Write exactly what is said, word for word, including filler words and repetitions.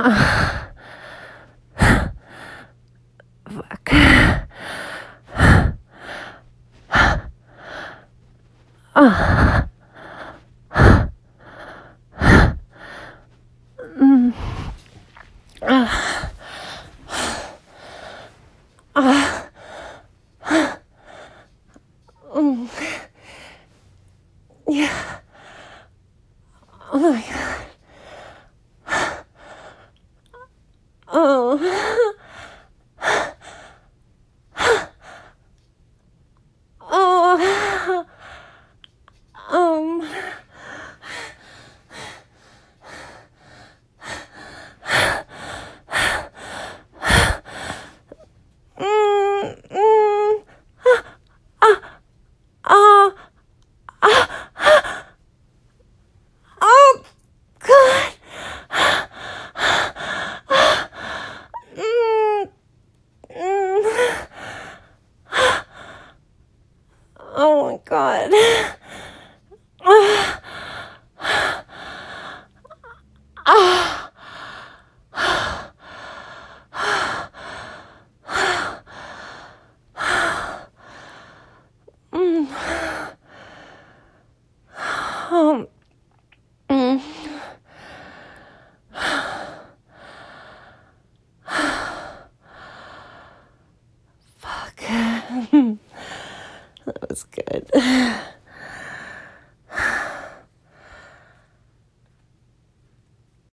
Fuck. Oh. Mm. Uh. Uh. Mm. Yeah. Oh my God. Oh. Oh. Um. Mm, mm. Ah, ah, ah, ah. Oh, God. Mm, mm. Oh my God.